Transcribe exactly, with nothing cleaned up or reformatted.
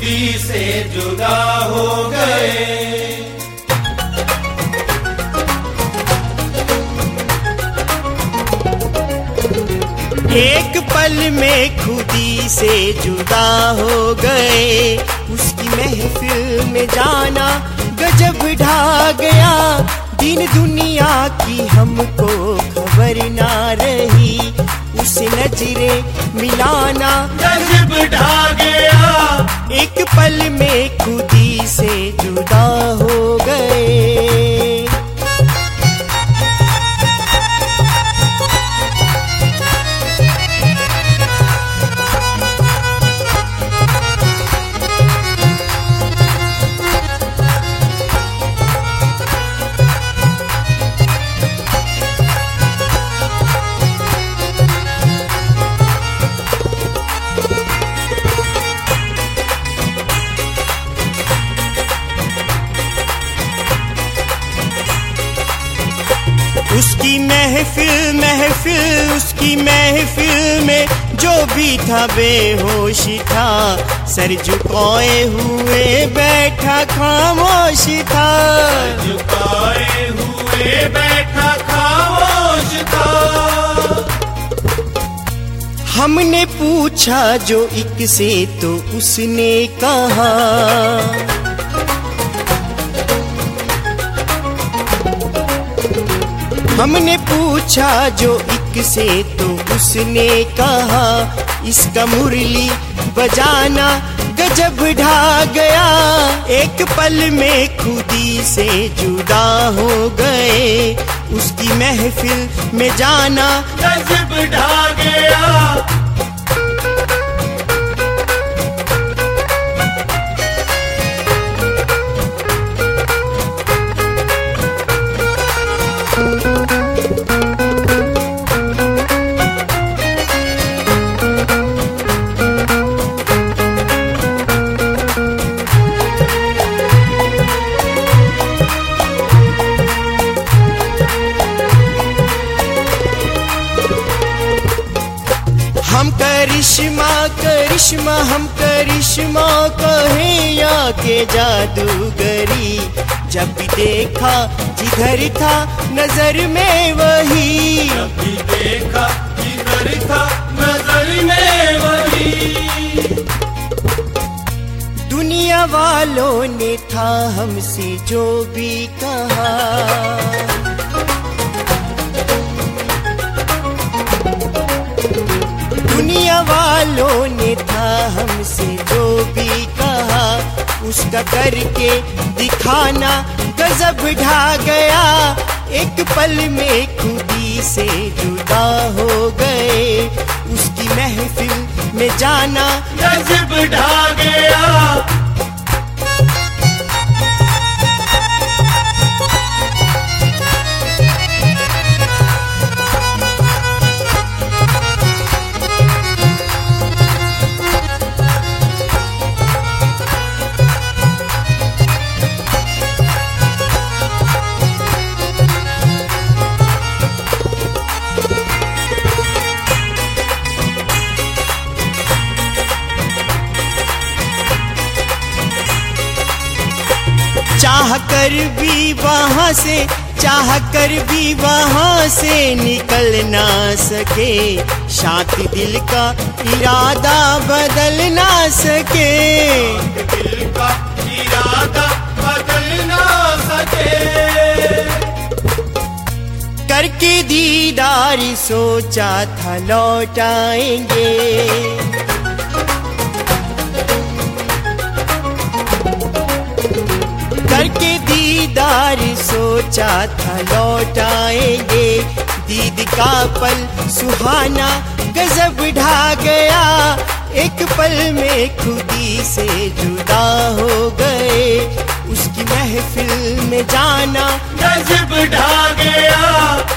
खुदी से जुदा हो गए। एक पल में खुदी से जुदा हो गए, उसकी महफिल में जाना गजब ढा गया। दिन दुनिया की हमको खबर ना रही, उसे नजरे मिलाना गजब ढा गया। एक पल में खुदी से जुदा हो गए। उसकी महफिल महफिल उसकी महफिल में जो भी था बेहोश था, सर झुकाए हुए बैठा खामोश था। झुकाए हुए बैठा खामोश था। हमने पूछा जो एक से तो उसने कहा, हमने पूछा जो एक से तो उसने कहा, इसका मुरली बजाना गजब ढा गया। एक पल में खुदी से जुदा हो गए, उसकी महफिल में जाना गजब ढा गया। हम करिश्मा करिश्मा हम करिश्मा कहें या के जादूगरी, जब भी देखा जिधर था नजर में वही। जब भी देखा जिधर था नजर में वही। दुनिया वालों ने था हमसे जो भी कहा, दुनिया वालों ने था हमसे जो भी कहा, उसका करके दिखाना गजब ढा गया। एक पल में खुदी से जुदा हो गए, उसकी महफिल में जाना गजब ढा गया। चाह कर भी वहाँ से चाह कर भी वहाँ से निकल ना सके, शांत दिल का इरादा बदल ना सके। दिल का इरादा बदल ना सके। करके दीदार सोचा था लौट आएंगे, करके दीदार सोचा था लौट आएंगे। दीद का पल सुहाना गजब ढा गया, एक पल में खुदी से जुदा हो गए, उसकी महफिल में जाना गजब ढा गया।